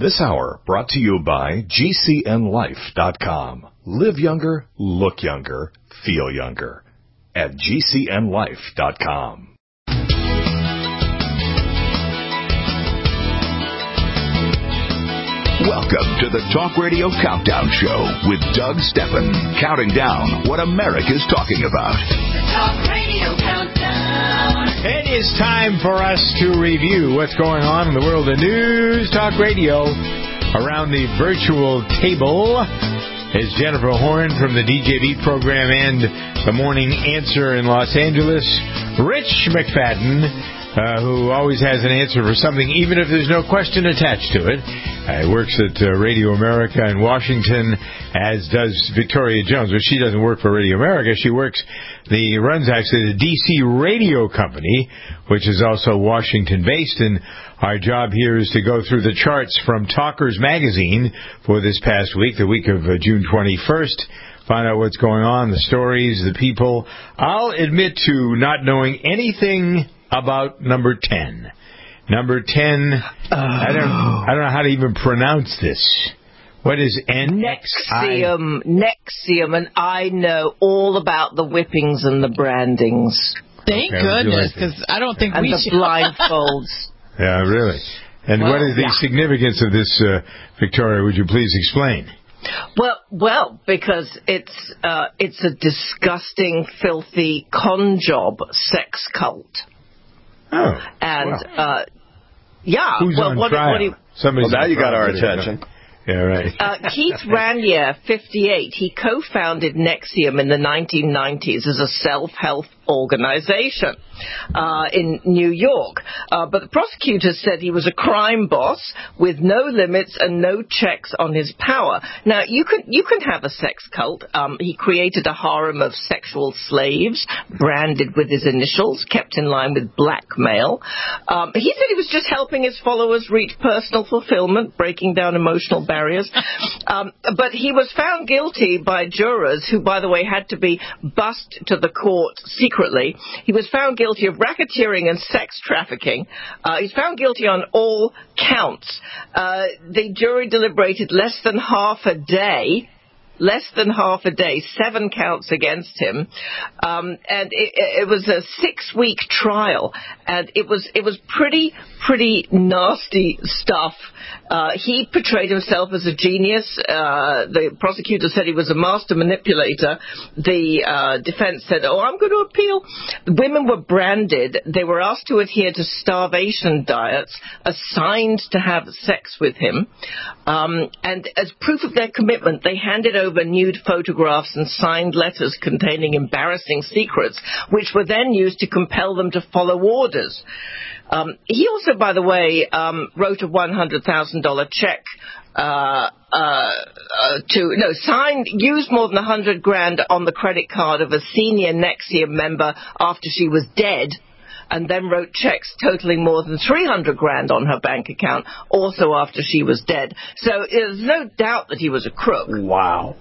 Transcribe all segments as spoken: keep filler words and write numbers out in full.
This hour brought to you by G C N life dot com. Live younger, look younger, feel younger at G C N life dot com. Welcome to the Talk Radio Countdown Show with Doug Steppen, counting down what America's talking about. The Talk Radio Countdown. It is time for us to review what's going on in the world of news, talk radio. Around the virtual table is Jennifer Horn from the D J Beat program and the Morning Answer in Los Angeles. Rich McFadden, uh, who always has an answer for something, even if there's no question attached to it. Uh, works at uh, Radio America in Washington, as does Victoria Jones. But she doesn't work for Radio America. She works, the runs actually the D C Radio Company, which is also Washington-based. And our job here is to go through the charts from Talkers Magazine for this past week, the week of uh, June twenty-first. Find out what's going on, the stories, the people. I'll admit to not knowing anything about number ten. Number ten, oh. I don't I don't know how to even pronounce this. What is N X I? Nexium, Nexium, and I know all about the whippings and the brandings. Thank okay, goodness, because like I don't think and we the should. blindfolds. Yeah, really. And well, what is the yeah. significance of this, uh, Victoria? Would you please explain? Well, well, because it's uh, it's a disgusting, filthy con job sex cult. Oh, and well. uh, yeah, who's well, on what, trial? what do you, Somebody's well, now you got our attention. Yeah, right. uh, Keith Raniere, fifty-eight, he co-founded Nexium in the nineteen nineties as a self-help organization uh, in New York. Uh, but the prosecutors said he was a crime boss with no limits and no checks on his power. Now, you can you can have a sex cult. Um, he created a harem of sexual slaves, branded with his initials, kept in line with blackmail. Um, he said he was just helping his followers reach personal fulfillment, breaking down emotional barriers. Um, but he was found guilty by jurors who, by the way, had to be bussed to the court secretly. He was found guilty of racketeering and sex trafficking. Uh, he's found guilty on all counts. Uh, the jury deliberated less than half a day. Less than half a day, seven counts against him, um, and it, it was a six-week trial, and it was it was pretty pretty nasty stuff. Uh, he portrayed himself as a genius. Uh, the prosecutor said he was a master manipulator. The uh, defense said, "Oh, I'm going to appeal." The women were branded. They were asked to adhere to starvation diets, assigned to have sex with him, um, and as proof of their commitment, they handed over nude photographs and signed letters containing embarrassing secrets, which were then used to compel them to follow orders. Um, he also, by the way, um, wrote a one hundred thousand dollars check uh, uh, uh, to, no, signed, used more than one hundred grand on the credit card of a senior Nexium member after she was dead, and then wrote checks totaling more than three hundred grand on her bank account, also after she was dead. So there's no doubt that he was a crook. Wow.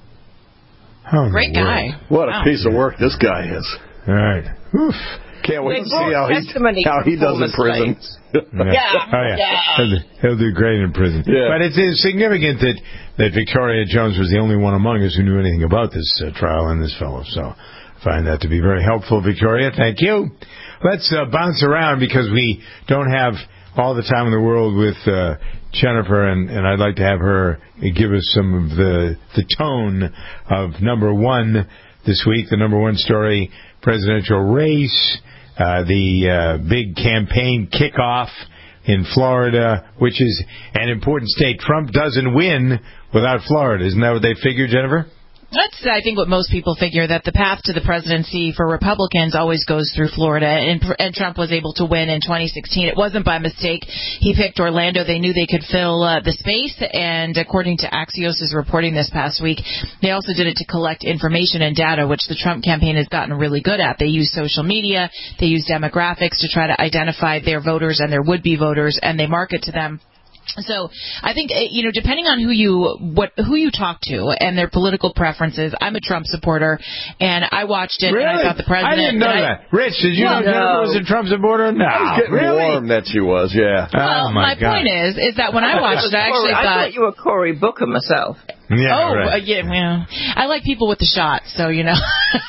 Oh, Great guy. What wow. a piece of work this guy is. All right. Oof. Can't wait They to see how he, how he does in prison. Yeah. Yeah. Oh, yeah. yeah. He'll, do, he'll do great in prison. Yeah. But it's, it's significant that, that Victoria Jones was the only one among us who knew anything about this uh, trial and this fellow. So I find that to be very helpful, Victoria. Thank you. Let's uh, bounce around because we don't have all the time in the world with uh, Jennifer, and, and I'd like to have her give us some of the the tone of number one this week, the number one story, presidential race, uh, the uh, big campaign kickoff in Florida, which is an important state. Trump doesn't win without Florida. Isn't that what they figured, Jennifer? That's, I think, what most people figure, that the path to the presidency for Republicans always goes through Florida, and, and Trump was able to win in twenty sixteen. It wasn't by mistake. He picked Orlando. They knew they could fill uh, the space, and according to Axios' reporting this past week, they also did it to collect information and data, which the Trump campaign has gotten really good at. They use social media. They use demographics to try to identify their voters and their would-be voters, and they market to them So I think, you know, depending on who you what who you talk to and their political preferences, I'm a Trump supporter, and I watched it really? and I thought the president... I didn't know I, that. Rich, did you well, know Jennifer no. was a Trump supporter? No. I was getting really? warm that she was, yeah. Well, oh, my, my God. point is, is that when I watched it, I actually I thought... thought you were Cory Booker myself. Yeah, oh, right. uh, yeah, well, I like people with the shot, so, you know.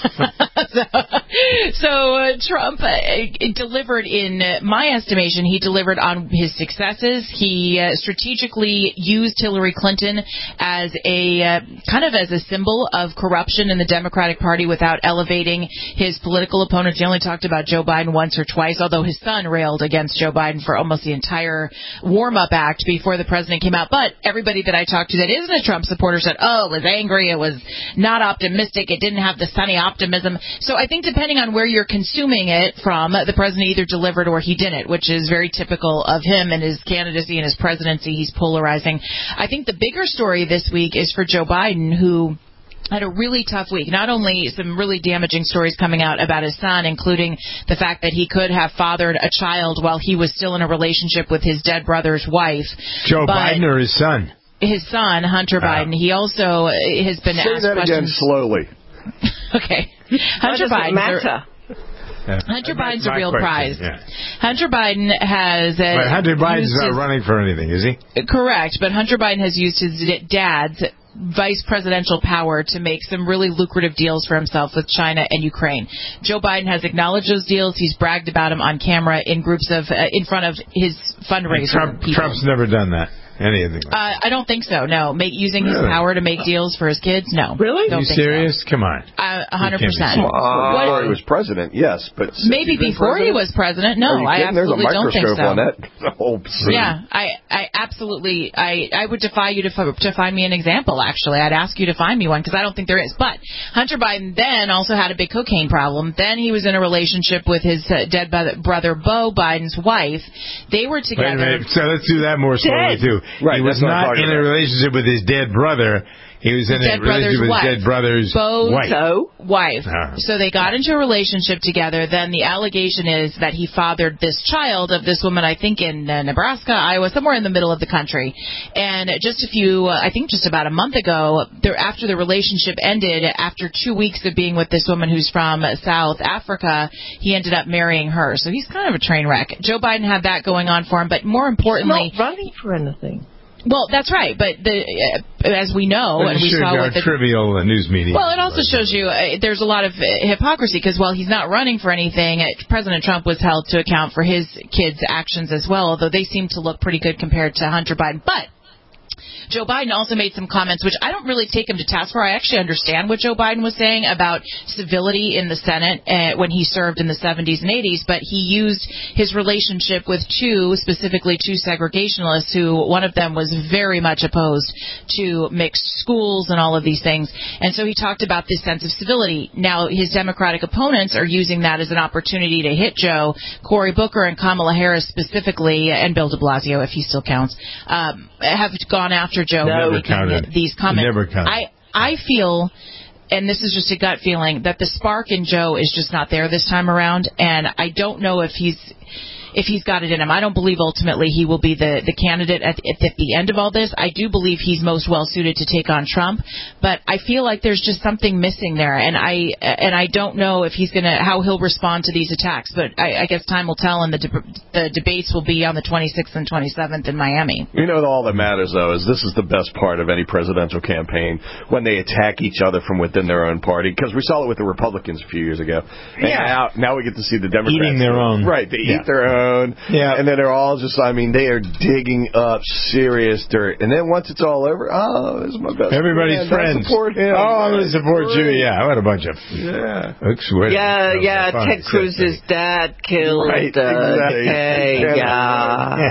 so so uh, Trump uh, delivered, in my estimation, he delivered on his successes. He uh, strategically used Hillary Clinton as a uh, kind of as a symbol of corruption in the Democratic Party without elevating his political opponents. He only talked about Joe Biden once or twice, although his son railed against Joe Biden for almost the entire warm-up act before the president came out. But everybody that I talked to that isn't a Trump supporter said, oh, it was angry, it was not optimistic, it didn't have the sunny optimism. So I think depending on where you're consuming it from, the president either delivered or he didn't, which is very typical of him and his candidacy and his presidency. He's polarizing. I think the bigger story this week is for Joe Biden, who had a really tough week. Not only some really damaging stories coming out about his son, including the fact that he could have fathered a child while he was still in a relationship with his dead brother's wife. Joe Biden or his son? His son, Hunter Oh. Biden. He also has been Say asked that again questions. slowly. Okay. Hunter Why does it Biden. matter? Yeah. Hunter My- Biden's a my real question, prize. yeah. Hunter Biden has... Uh, But Hunter Biden's used not his- running for anything, is he? Correct, but Hunter Biden has used his dad's vice presidential power to make some really lucrative deals for himself with China and Ukraine. Joe Biden has acknowledged those deals. He's bragged about them on camera in groups of, uh, in front of his fundraiser. Trump, people. Trump's never done that. Anything like that. Uh, I don't think so, no. Make, using his Really? power to make deals for his kids? No. Really? Don't you think serious? so. Come on. Uh, one hundred You percent. can't be Well, What- before he was president, yes, but since Maybe he's been before he president? was president. No, Are you I kidding? There's a absolutely don't think microscope so. on that whole scene. Yeah, I, I absolutely, I, I would defy you to, f- to find me an example, actually. I'd ask you to find me one, because I don't think there is. But Hunter Biden then also had a big cocaine problem. Then he was in a relationship with his uh, dead brother, brother, Beau Biden's wife. They were Wait a together. minute. So let's do that more slowly, Dead. too. Right, he was that's what I'm not talking in a about. relationship with his dead brother. He was in Dead a relationship brother's with wife. his dead brother's Beau's wife. So, wife. Ah. So they got into a relationship together. Then the allegation is that he fathered this child of this woman, I think in uh, Nebraska, Iowa, somewhere in the middle of the country. And just a few, uh, I think just about a month ago, there, after the relationship ended, after two weeks of being with this woman who's from South Africa, he ended up marrying her. So he's kind of a train wreck. Joe Biden had that going on for him, but more importantly... not running for anything. Well, that's right, but the, uh, as we know, But and it we shows saw you with how the trivial uh, news media. well, it also shows you uh, there's a lot of uh, hypocrisy, because while he's not running for anything, uh, President Trump was held to account for his kids' actions as well, although they seem to look pretty good compared to Hunter Biden. But Joe Biden also made some comments, which I don't really take him to task for. I actually understand what Joe Biden was saying about civility in the Senate uh, when he served in the seventies and eighties, but he used his relationship with two, specifically two segregationalists, who one of them was very much opposed to mixed schools and all of these things. And so he talked about this sense of civility. Now, his Democratic opponents are using that as an opportunity to hit Joe. Cory Booker and Kamala Harris specifically, and Bill de Blasio, if he still counts, um, have gone after Joe Never making counted. these comments. Never counted. I I feel, and this is just a gut feeling, that the spark in Joe is just not there this time around, and I don't know if he's if he's got it in him. I don't believe ultimately he will be the, the candidate at, at the end of all this. I do believe he's most well suited to take on Trump, but I feel like there's just something missing there, and I and I don't know if he's gonna how he'll respond to these attacks. But I, I guess time will tell, and the de- the debates will be on the twenty-sixth and twenty-seventh in Miami. You know, all that matters, though, is this is the best part of any presidential campaign, when they attack each other from within their own party, because we saw it with the Republicans a few years ago. And Yeah. now, now we get to see the Democrats. Eating their own. Right, they Yeah. eat their own. Yeah. And then they're all just, I mean, they are digging up serious dirt. And then once it's all over, oh, this is my best Everybody's friend. friends. I support him. Oh, I'm going to support you. Great. Yeah, what a bunch of... Yeah. Oops, wait. Yeah, That was yeah, fun. Ted Cruz's dad killed Right, uh, exactly. Hey, yeah.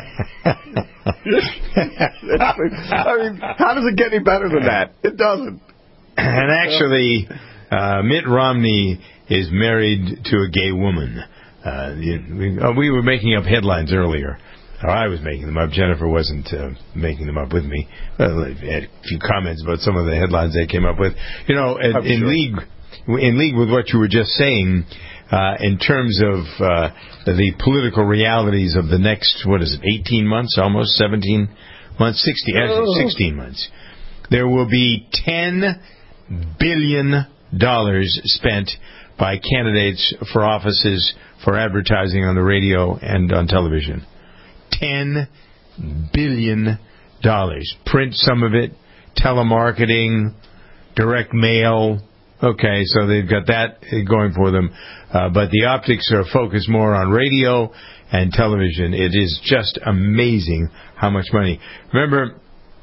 I mean, how does it get any better than that? It doesn't. And actually, uh, Mitt Romney is married to a gay woman. Uh, we, uh, we were making up headlines earlier. Or I was making them up. Jennifer wasn't uh, making them up with me. Well, I had a few comments about some of the headlines they came up with. You know, in, I'm in sure. league, in league with what you were just saying, uh, in terms of uh, the political realities of the next, what is it, eighteen months, almost seventeen months, sixteen, actually sixteen months. There will be ten billion dollars spent by candidates for offices for advertising on the radio and on television. ten billion dollars. Print some of it, telemarketing, direct mail. Okay, so they've got that going for them. Uh, but the optics are focused more on radio and television. It is just amazing how much money. Remember,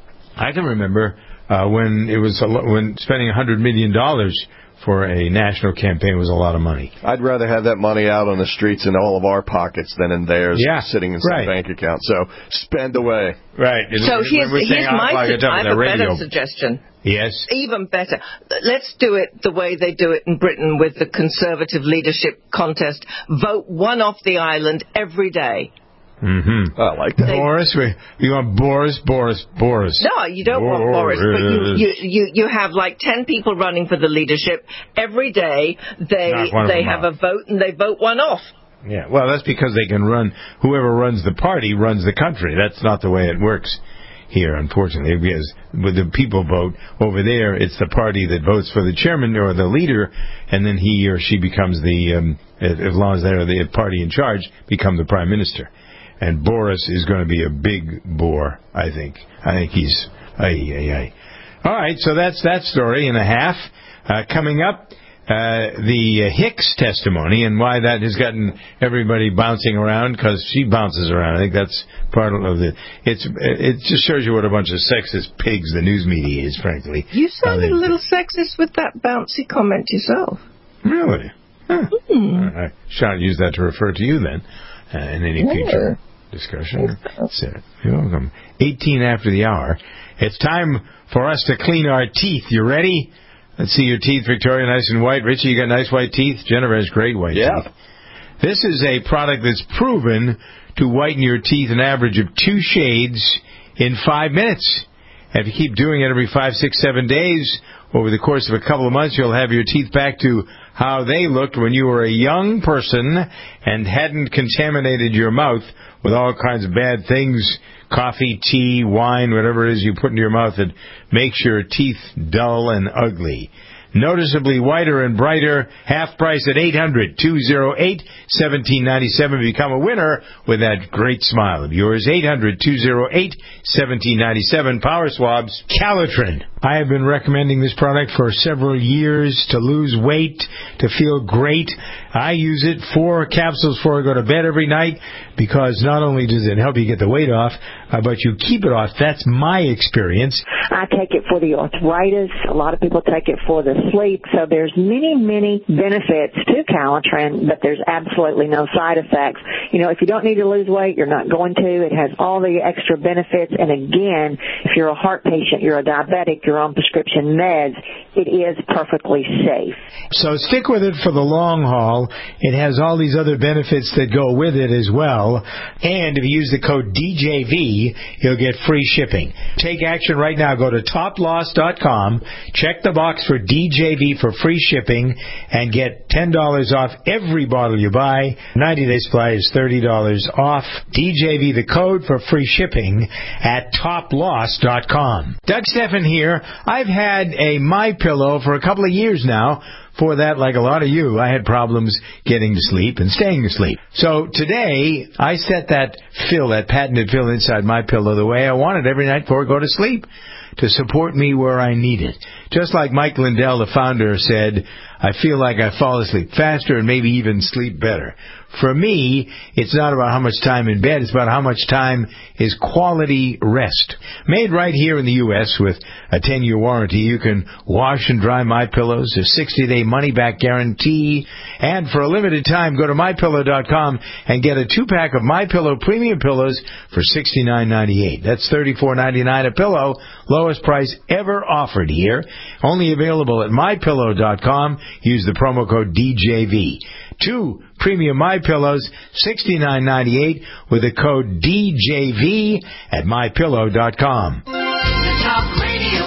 I can remember uh, when it was a lo- when spending one hundred million dollars for a national campaign was a lot of money. I'd rather have that money out on the streets in all of our pockets than in theirs, yeah, sitting in some right. bank account. So spend away. Right. So here's, here's my su- I have a radio. better suggestion. Yes. Even better. Let's do it the way they do it in Britain with the Conservative leadership contest. Vote one off the island every day. Mm-hmm. I like that. Boris, we, you want Boris, Boris, Boris. No, you don't Boris. want Boris, but you, you, you, you have like ten people running for the leadership. Every day they they have off. a vote and they vote one off. Yeah, well, that's because they can run, whoever runs the party runs the country. That's not the way it works here, unfortunately, because with the people vote over there, it's the party that votes for the chairman or the leader, and then he or she becomes the, um, as long as they're the party in charge, become the prime minister. And Boris is going to be a big bore, I think. I think he's... Ay, ay, ay. All right, so that's that story and a half. Uh, coming up, uh, the uh, Hicks testimony and why that has gotten everybody bouncing around, because she bounces around. I think that's part of the... It's It just shows you what a bunch of sexist pigs the news media is, frankly. You sounded a little sexist with that bouncy comment yourself. Really? Huh. Mm. I shall use that to refer to you, then, uh, in any yeah. future discussion. So, you're welcome. eighteen after the hour. It's time for us to clean our teeth. You ready? Let's see your teeth, Victoria, nice and white. Richie, you got nice white teeth? Jennifer has great white yeah. teeth. This is a product that's proven to whiten your teeth an average of two shades in five minutes. And if you keep doing it every five, six, seven days, over the course of a couple of months, you'll have your teeth back to how they looked when you were a young person and hadn't contaminated your mouth with all kinds of bad things, coffee, tea, wine, whatever it is you put into your mouth that makes your teeth dull and ugly. Noticeably whiter and brighter, half price at eight hundred, two oh eight, one seven nine seven. Become a winner with that great smile of yours. eight hundred, two oh eight, one seven nine seven. Power Swabs, Calitrin. I have been recommending this product for several years to lose weight, to feel great. I use it, four capsules before I go to bed every night, because not only does it help you get the weight off, uh, but you keep it off. That's my experience. I take it for the arthritis. A lot of people take it for the sleep. So there's many, many benefits to Calitrin, but there's absolutely no side effects. You know, if you don't need to lose weight, you're not going to. It has all the extra benefits. And again, if you're a heart patient, you're a diabetic, you're on prescription meds, it is perfectly safe. So stick with it for the long haul. It has all these other benefits that go with it as well. And if you use the code D J V, you'll get free shipping. Take action right now. Go to top loss dot com, check the box for D J V for free shipping, and get ten dollars off every bottle you buy. ninety-day supply is thirty dollars off. D J V, the code for free shipping at top loss dot com. Doug Steffen here. I've had a MyPillow for a couple of years now. For that, like a lot of you, I had problems getting to sleep and staying asleep. So today, I set that fill, that patented fill inside MyPillow the way I want it every night before I go to sleep, to support me where I need it. Just like Mike Lindell, the founder, said, I feel like I fall asleep faster and maybe even sleep better. For me, it's not about how much time in bed, it's about how much time is quality rest. Made right here in the U S with a ten-year warranty, you can wash and dry MyPillows, a sixty-day money-back guarantee, and for a limited time, go to my pillow dot com and get a two-pack of MyPillow premium pillows for sixty-nine ninety-eight. That's thirty-four ninety-nine a pillow, lowest price ever offered here. Only available at my pillow dot com. Use the promo code D J V. Two premium MyPillows, sixty-nine ninety-eight, with the code D J V at my pillow dot com. The Talk Radio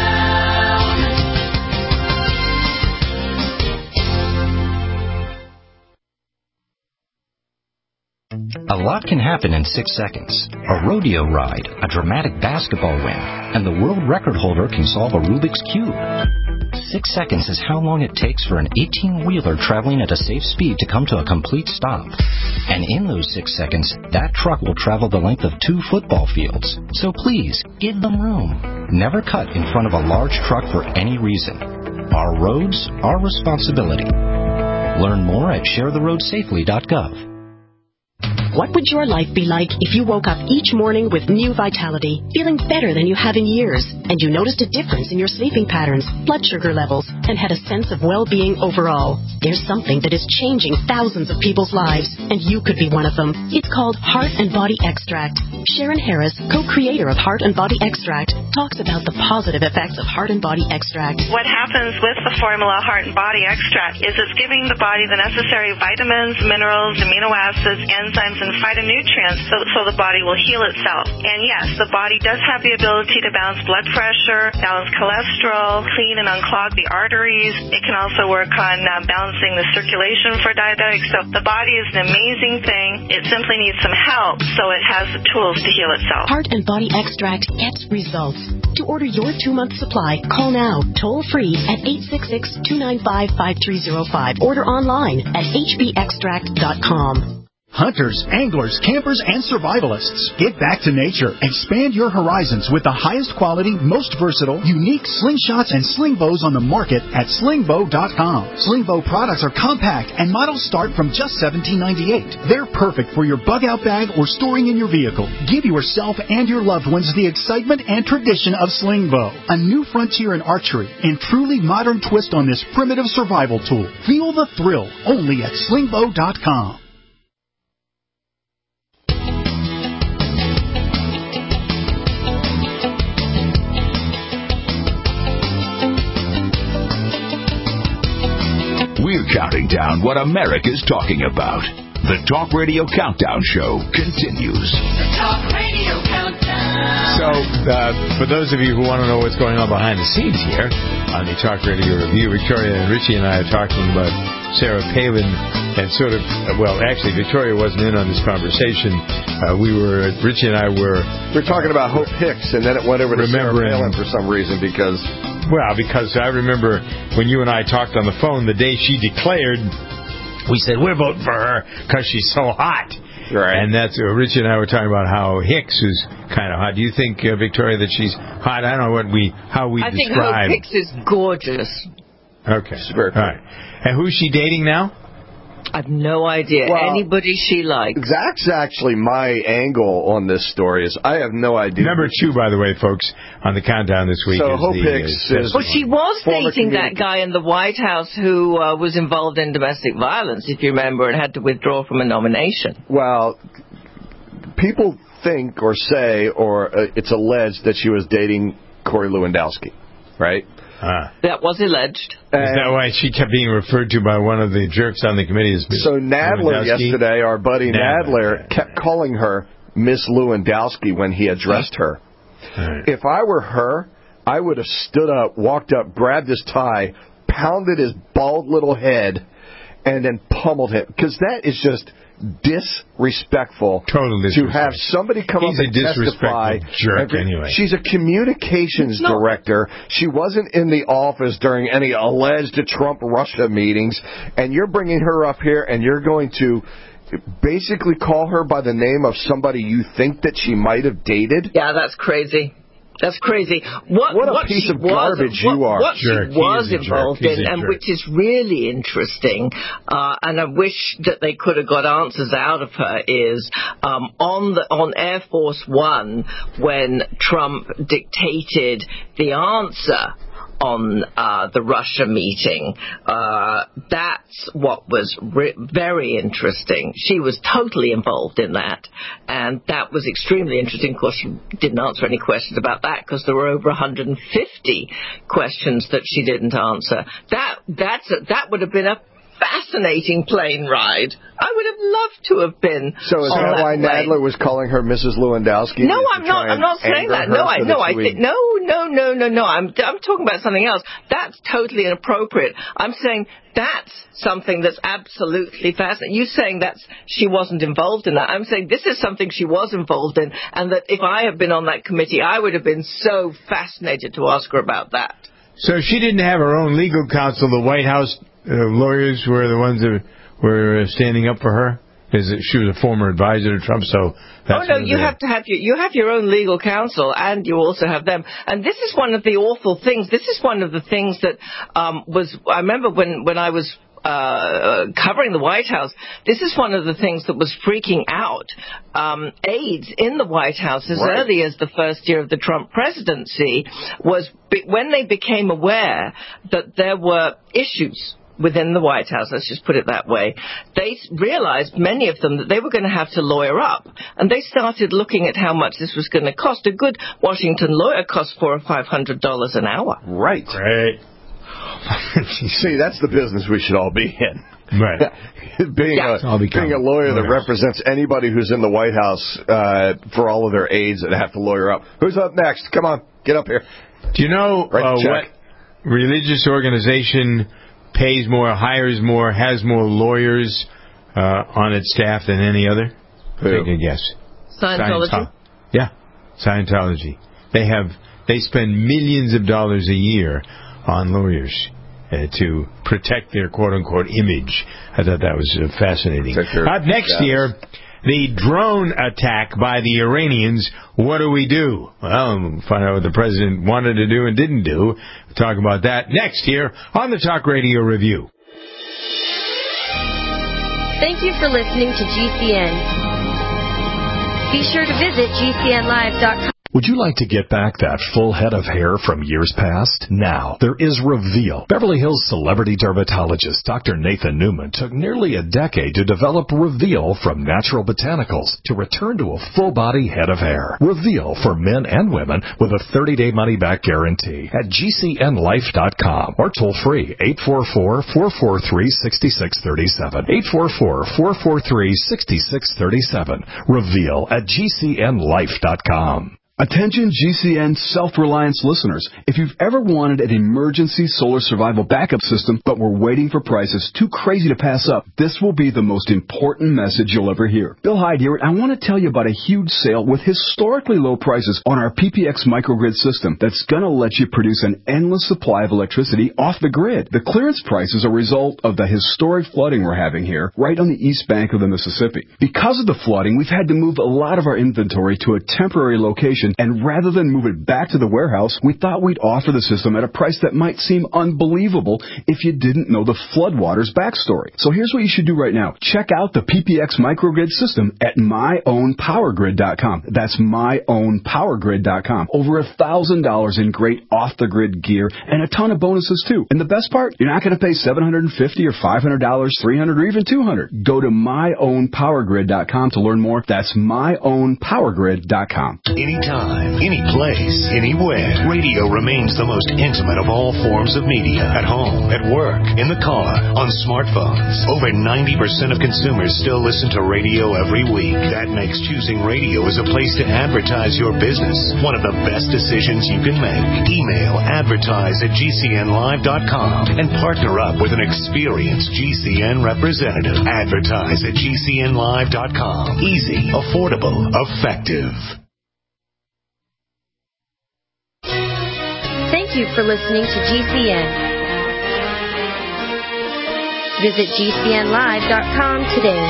Countdown. A lot can happen in six seconds. A rodeo ride, a dramatic basketball win, and the world record holder can solve a Rubik's Cube. Six seconds is how long it takes for an eighteen-wheeler traveling at a safe speed to come to a complete stop. And in those six seconds, that truck will travel the length of two football fields. So please, give them room. Never cut in front of a large truck for any reason. Our roads, our responsibility. Learn more at share the road safely dot gov. What would your life be like if you woke up each morning with new vitality, feeling better than you have in years, and you noticed a difference in your sleeping patterns, blood sugar levels, and had a sense of well-being overall? There's something that is changing thousands of people's lives, and you could be one of them. It's called Heart and Body Extract. Sharon Harris, co-creator of Heart and Body Extract, talks about the positive effects of Heart and Body Extract. What happens with the formula Heart and Body Extract is it's giving the body the necessary vitamins, minerals, amino acids, enzymes, and phytonutrients so, so the body will heal itself. And yes, the body does have the ability to balance blood pressure, balance cholesterol, clean and unclog the arteries. It can also work on uh, balancing the circulation for diabetics. So the body is an amazing thing. It simply needs some help so it has the tools to heal itself. Heart and Body Extract gets results. To order your two-month supply, call now, toll-free at eight six six, two nine five, five three zero five. Order online at h b extract dot com. Hunters, anglers, campers, and survivalists. Get back to nature. Expand your horizons with the highest quality, most versatile, unique slingshots and sling bows on the market at sling bow dot com. Sling bow products are compact and models start from just seventeen ninety-eight. They're perfect for your bug-out bag or storing in your vehicle. Give yourself and your loved ones the excitement and tradition of sling bow. A new frontier in archery and truly modern twist on this primitive survival tool. Feel the thrill only at sling bow dot com. We're counting down what America's talking about. The Talk Radio Countdown Show continues. The Talk Radio Countdown. So, uh, for those of you who want to know what's going on behind the scenes here on the Talk Radio Review, Victoria and Richie and I are talking about Sarah Palin and sort of, well, actually, Victoria wasn't in on this conversation. Uh, we were, Richie and I were... We were talking about Hope Hicks, and then it went over to Sarah Palin for some reason because... Well, because I remember when you and I talked on the phone the day she declared, we said, we're voting for her because she's so hot. Right. And that's, uh, Richie and I were talking about how Hicks is kind of hot. Do you think, uh, Victoria, that she's hot? I don't know what we, how we I describe. I think Hope Hicks is gorgeous. Okay. She's very All right. And who's she dating now? I've no idea. Well, Anybody she likes. Zach's actually my angle on this story. Is I have no idea. Number two, by the way, folks, on the countdown this week. So is Hope the, Hicks uh, is... Well, she was dating communi- that guy in the White House who uh, was involved in domestic violence, if you remember, and had to withdraw from a nomination. Well, people think or say, or uh, it's alleged that she was dating Corey Lewandowski, right? Ah. That was alleged. Is that why she kept being referred to by one of the jerks on the committee as So Nadler yesterday, our buddy Nadler, Nadler kept calling her Miss Lewandowski when he addressed her. Right. If I were her, I would have stood up, walked up, grabbed his tie, pounded his bald little head, and then pummeled him. Because that is just disrespectful. Total disrespectful. To have somebody come He's up and a disrespectful testify. jerk Every, anyway. She's a communications No. director. She wasn't in the office during any alleged Trump-Russia meetings. And you're bringing her up here and you're going to basically call her by the name of somebody you think that she might have dated? Yeah, that's crazy. That's crazy. What, What a what piece she of was, garbage what, you are. What Jerk. she He was is a jerk. involved He's in, a and jerk. which is really interesting, uh, and I wish that they could have got answers out of her, is um, on the on Air Force One when Trump dictated the answer on uh, the Russia meeting. Uh, that's what was re- very interesting. She was totally involved in that, and that was extremely interesting. Of course, she didn't answer any questions about that because there were over one hundred fifty questions that she didn't answer. That that's a, that would have been a fascinating plane ride. I would have loved to have been. So is on that that why plane. Nadler was calling her Missus Lewandowski? No, to I'm try not. I'm and not saying anger that. her No, I so no, that I she would- think no, no, no, no, no. I'm I'm talking about something else. That's totally inappropriate. I'm saying that's something that's absolutely fascinating. You're saying that's she wasn't involved in that. I'm saying this is something she was involved in, and that if I had been on that committee, I would have been so fascinated to ask her about that. So she didn't have her own legal counsel. The White House uh, lawyers were the ones that were standing up for her? Is it, she was a former advisor to Trump, so that's... Oh, no, you have to have your, you have your own legal counsel, and you also have them. And this is one of the awful things. This is one of the things that um, was... I remember when, when I was uh, covering the White House, this is one of the things that was freaking out um, aides in the White House as Right. early as the first year of the Trump presidency, was be- when they became aware that there were issues within the White House, let's just put it that way, they realized, many of them, that they were going to have to lawyer up. And they started looking at how much this was going to cost. A good Washington lawyer costs four or five hundred dollars an hour. Right. Great. See, that's the business we should all be in. Right. being, Yeah. a, being a lawyer that represents anybody who's in the White House uh, for all of their aides that have to lawyer up. Who's up next? Come on, get up here. Do you know uh, what religious organization pays more, hires more, has more lawyers uh, on its staff than any other? Who? Take a guess. Scientology? Scientolo- yeah, Scientology. They have they spend millions of dollars a year on lawyers uh, to protect their quote-unquote image. I thought that was uh, fascinating. Up next year, the drone attack by the Iranians. What do we do? Well, we'll find out what the president wanted to do and didn't do. We'll talk about that next here on the Talk Radio Review. Thank you for listening to G C N. Be sure to visit G C N live dot com. Would you like to get back that full head of hair from years past? Now, there is Reveal. Beverly Hills celebrity dermatologist Doctor Nathan Newman took nearly a decade to develop Reveal from natural botanicals to return to a full-body head of hair. Reveal for men and women with a thirty-day money-back guarantee at G C N life dot com or toll-free eight four four, four four three, six six three seven. eight four four, four four three, six six three seven. Reveal at G C N life dot com. Attention G C N Self-Reliance listeners. If you've ever wanted an emergency solar survival backup system but were waiting for prices too crazy to pass up, this will be the most important message you'll ever hear. Bill Hyde here, and I want to tell you about a huge sale with historically low prices on our P P X microgrid system that's going to let you produce an endless supply of electricity off the grid. The clearance price is a result of the historic flooding we're having here right on the east bank of the Mississippi. Because of the flooding, we've had to move a lot of our inventory to a temporary location, and rather than move it back to the warehouse, we thought we'd offer the system at a price that might seem unbelievable if you didn't know the floodwaters backstory. So here's what you should do right now. Check out the P P X microgrid system at my own power grid dot com. That's my own power grid dot com. Over a thousand dollars in great off-the-grid gear and a ton of bonuses too. And the best part, you're not going to pay seven hundred fifty dollars or five hundred dollars, three hundred dollars or even two hundred dollars. Go to my own power grid dot com to learn more. That's my own power grid dot com. Anytime, any place, anywhere, radio remains the most intimate of all forms of media. At home, at work, in the car, on smartphones. Over ninety percent of consumers still listen to radio every week. That makes choosing radio as a place to advertise your business one of the best decisions you can make. Email advertise at G C N live dot com and partner up with an experienced G C N representative. Advertise at G C N live dot com. Easy, affordable, effective. Thank you for listening to G C N. Visit G C N live dot com today.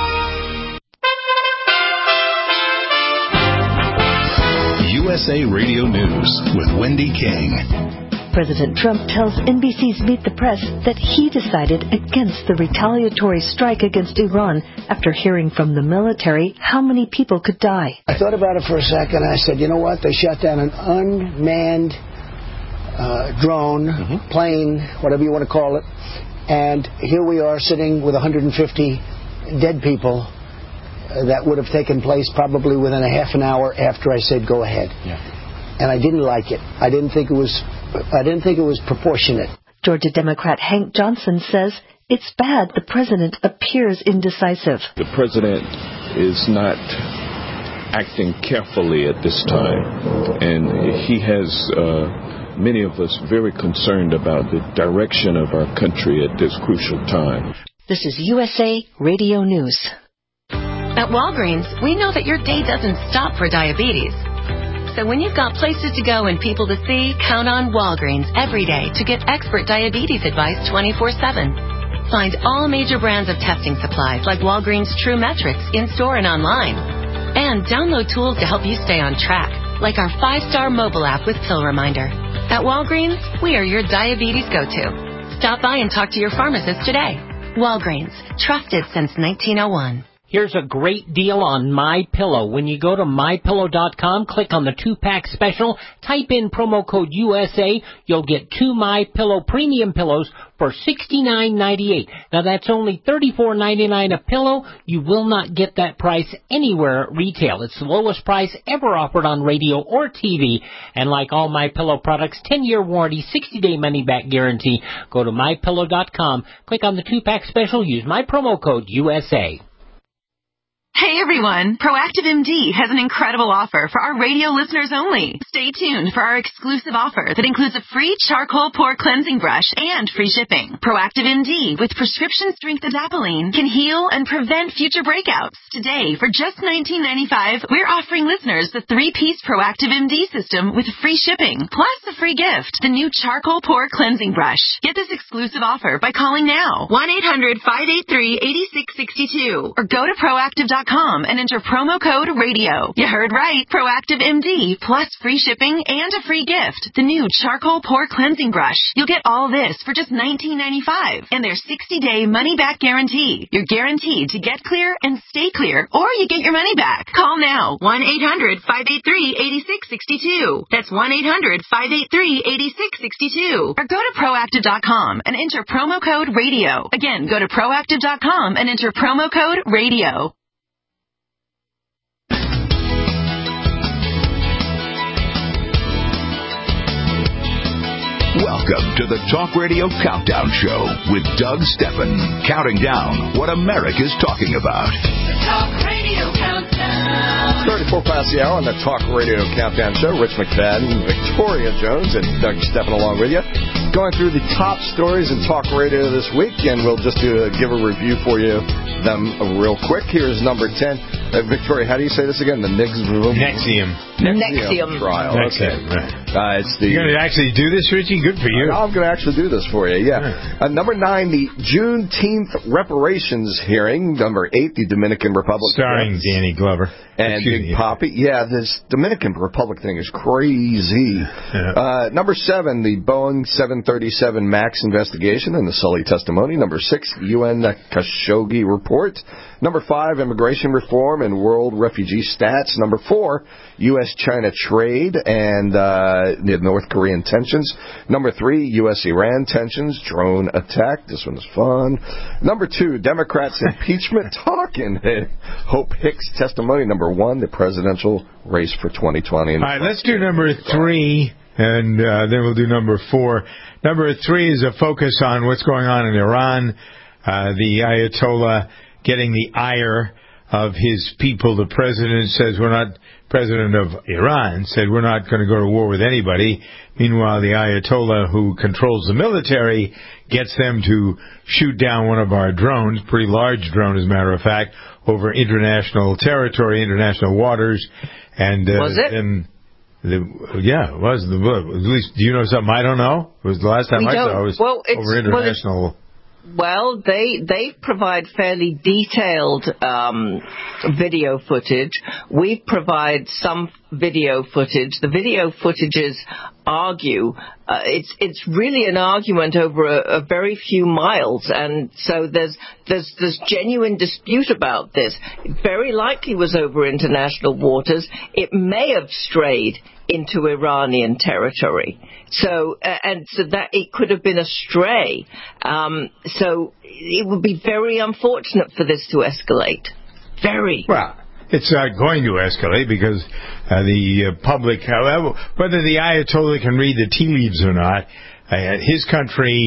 U S A Radio News with Wendy King. President Trump tells N B C's Meet the Press that he decided against the retaliatory strike against Iran after hearing from the military how many people could die. I thought about it for a second. I said, you know what? They shot down an unmanned uh, drone, mm-hmm. plane, whatever you want to call it. And here we are sitting with one hundred fifty dead people. Uh, that would have taken place probably within a half an hour after I said go ahead. Yeah. And I didn't like it. I didn't think it was I didn't think it was proportionate. Georgia Democrat Hank Johnson says it's bad the president appears indecisive. The president is not acting carefully at this time, and he has uh, many of us very concerned about the direction of our country at this crucial time. This is U S A Radio News. At Walgreens, we know that your day doesn't stop for diabetes. So when you've got places to go and people to see, count on Walgreens every day to get expert diabetes advice twenty-four seven. Find all major brands of testing supplies like Walgreens True Metrics in-store and online. And download tools to help you stay on track, like our five-star mobile app with Pill Reminder. At Walgreens, we are your diabetes go-to. Stop by and talk to your pharmacist today. Walgreens, trusted since nineteen oh one. Here's a great deal on MyPillow. When you go to my pillow dot com, click on the two-pack special, type in promo code U S A, you'll get two MyPillow premium pillows for sixty-nine ninety-eight. Now that's only thirty-four ninety-nine a pillow. You will not get that price anywhere at retail. It's the lowest price ever offered on radio or T V. And like all MyPillow products, ten-year warranty, sixty-day money-back guarantee. Go to my pillow dot com, click on the two-pack special, use my promo code U S A. Hey everyone, Proactive M D has an incredible offer for our radio listeners only. Stay tuned for our exclusive offer that includes a free charcoal pore cleansing brush and free shipping. Proactive M D with prescription strength adapalene can heal and prevent future breakouts. Today, for just nineteen ninety-five dollars, we're offering listeners the three-piece Proactive M D system with free shipping, plus the free gift, the new charcoal pore cleansing brush. Get this exclusive offer by calling now, one eight hundred five eight three eight six six two, or go to proactive dot com and enter promo code radio. You heard right. Proactive M D plus free shipping and a free gift. The new charcoal pore cleansing brush. You'll get all this for just nineteen ninety-five dollars and their sixty-day money-back guarantee. You're guaranteed to get clear and stay clear, or you get your money back. Call now. one eight hundred five eight three eight six six two. That's one eight hundred five eight three eight six six two. Or go to proactive dot com and enter promo code radio. Again, go to proactive dot com and enter promo code radio. Welcome to the Talk Radio Countdown Show with Doug Steffen, counting down what America's talking about. The Talk Radio Countdown. thirty-four past the hour on the Talk Radio Countdown Show. Rich McFadden, Victoria Jones, and Doug Steffen along with you. Going through the top stories in Talk Radio this week, and we'll just do a, give a review for you them real quick. Here's number ten. Uh, Victoria, how do you say this again? The Nexium. Nexium. Nexium trial. Okay. Okay. Uh, it's the, You're going to actually do this, Richie? Good for you. I'm going to actually do this for you, yeah. Uh, number nine, the Juneteenth reparations hearing. Number eight, the Dominican Republic. Starring Danny Glover. And Excuse Big me. Poppy. Yeah, this Dominican Republic thing is crazy. Yeah. Uh, number seven, the Boeing seven thirty-seven MAX investigation and the Sully testimony. Number six, U N Khashoggi report. Number five, immigration reform and world refugee stats. Number four, U S China trade and uh, the North Korean tensions. Number three, U S Iran tensions, drone attack. This one is fun. Number two, Democrats impeachment talk and Hope Hicks testimony. Number one, the presidential race for twenty twenty. All right, let's do number three, and uh, then we'll do number four. Number three is a focus on what's going on in Iran. Uh, the Ayatollah getting the ire of his people. The president says we're not, president of Iran said we're not going to go to war with anybody. Meanwhile, the Ayatollah, who controls the military, gets them to shoot down one of our drones, pretty large drone as a matter of fact, over international territory, international waters. And uh, was it? And the, yeah, it was. The, at least, do you know something I don't know? It was the last time We I don't. saw it was Well, it's- over international... well, Well, they they provide fairly detailed um, video footage. We provide some video footage. The video footages argue. Uh, it's it's really an argument over a, a very few miles, and so there's there's there's genuine dispute about this. It very likely was over international waters. It may have strayed into Iranian territory. So, uh, and so that it could have been a stray. Um, so it would be very unfortunate for this to escalate. Very. Well, it's not going to escalate because uh, the uh, public, however, whether the Ayatollah can read the tea leaves or not, uh, his country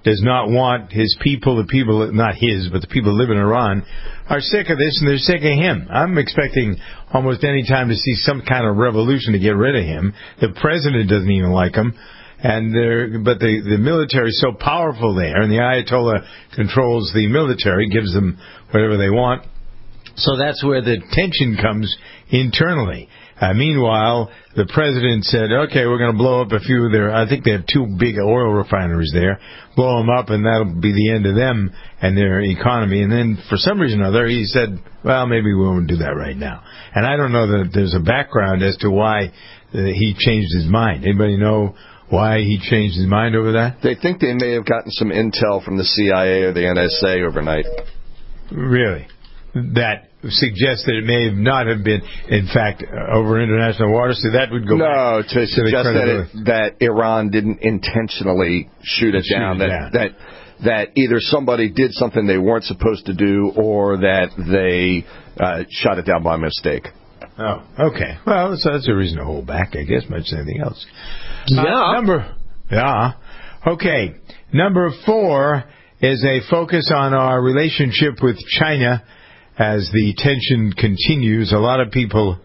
does not want his people, the people, not his, but the people who live in Iran, are sick of this, and they're sick of him. I'm expecting almost any time to see some kind of revolution to get rid of him. The president doesn't even like him. And they're, but the, the military is so powerful there, and the Ayatollah controls the military, gives them whatever they want. So that's where the tension comes internally. Uh, meanwhile, the president said, okay, we're going to blow up a few of their, I think they have two big oil refineries there, blow them up, and that'll be the end of them and their economy. And then for some reason or other, he said, well, maybe we won't do that right now. And I don't know that there's a background as to why uh, he changed his mind. Anybody know why he changed his mind over that? They think they may have gotten some intel from the C I A or the N S A overnight. Really? That suggests that it may have not have been, in fact, uh, over international waters. So that would go no back to, to suggest that it, that Iran didn't intentionally shoot it shoot down. It that down. that that either somebody did something they weren't supposed to do, or that they uh, shot it down by mistake. Oh, okay. Well, so that's a reason to hold back, I guess, much as anything else. Yeah. Uh, number, yeah. Okay. Number four is a focus on our relationship with China. As the tension continues, a lot of people.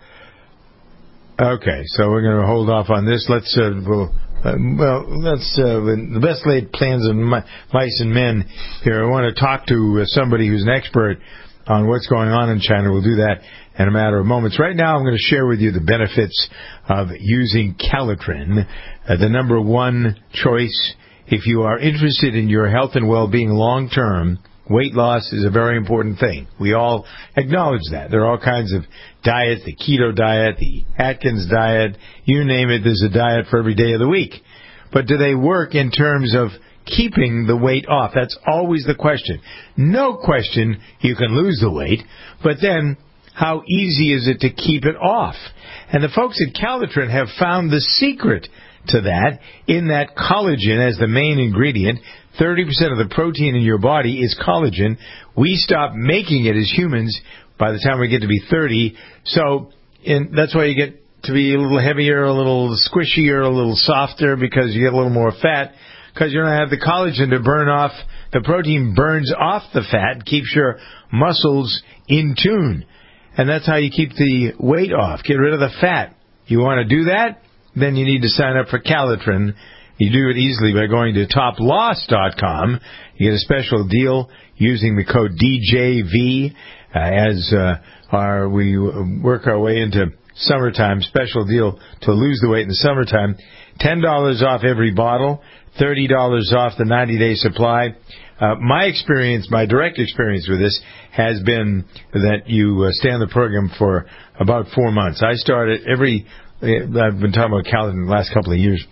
Okay, so we're going to hold off on this. Let's uh, we'll, uh, well, let's uh, the best laid plans of mice and men here. I want to talk to uh, somebody who's an expert on what's going on in China. We'll do that in a matter of moments. Right now, I'm going to share with you the benefits of using Calitrin, uh, the number one choice if you are interested in your health and well-being long term. Weight loss is a very important thing. We all acknowledge that. There are all kinds of diets, the keto diet, the Atkins diet, you name it, there's a diet for every day of the week. But do they work in terms of keeping the weight off? That's always the question. No question you can lose the weight, but then how easy is it to keep it off? And the folks at Calitrin have found the secret to that in that collagen as the main ingredient. thirty percent of the protein in your body is collagen. We stop making it as humans by the time we get to be thirty. So in, that's why you get to be a little heavier, a little squishier, a little softer, because you get a little more fat, because you don't have the collagen to burn off. The protein burns off the fat, keeps your muscles in tune. And that's how you keep the weight off. Get rid of the fat. You want to do that? Then you need to sign up for Calitrin. You do it easily by going to top loss dot com. You get a special deal using the code D J V uh, as uh, our, we work our way into summertime. Special deal to lose the weight in the summertime. ten dollars off every bottle, thirty dollars off the ninety-day supply. Uh, my experience, my direct experience with this has been that you uh, stay on the program for about four months. I started every, I've been talking about Calitrin the last couple of years.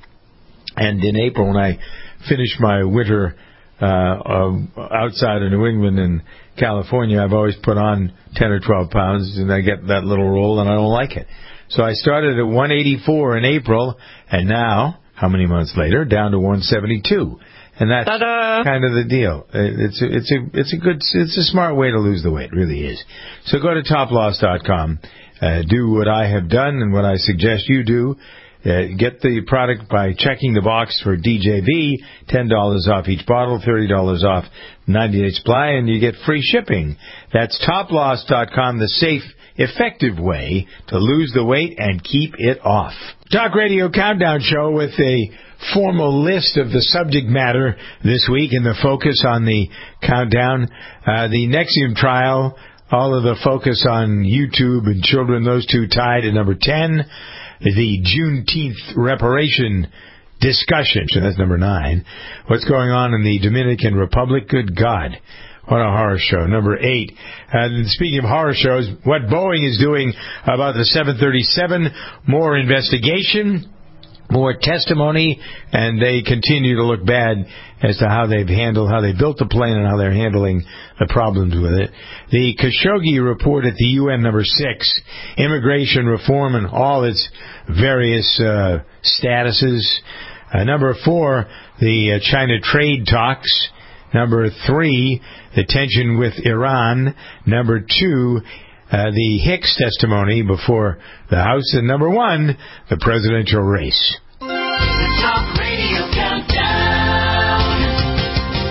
And in April, when I finished my winter uh, uh, outside of New England and California, I've always put on ten or twelve pounds, and I get that little roll, and I don't like it. So I started at one eighty-four in April, and now, how many months later, down to one seventy-two. And that's Ta-da! Kind of the deal. It's a, it's a it's a good it's a smart way to lose the weight, it really is. So go to top loss dot com, uh, do what I have done and what I suggest you do. Uh, get the product by checking the box for D J V, ten dollars off each bottle, thirty dollars off ninety-day supply, and you get free shipping. That's top loss dot com, the safe, effective way to lose the weight and keep it off. Talk Radio Countdown Show with a formal list of the subject matter this week and the focus on the countdown. Uh, the Nexium trial, all of the focus on YouTube and children, those two tied at number ten. The Juneteenth reparation discussion, so that's number nine. What's going on in the Dominican Republic? Good God. What a horror show. Number eight. And speaking of horror shows, what Boeing is doing about the seven thirty-seven, more investigation, more testimony, and they continue to look bad as to how they've handled, how they built the plane and how they're handling the problems with it. The Khashoggi report at the U N, number six, immigration reform and all its various uh, statuses. Uh, number four, the uh, China trade talks. Number three, the tension with Iran. Number two, uh, the Hicks testimony before the House. And number one, the presidential race. The Talk Radio Countdown.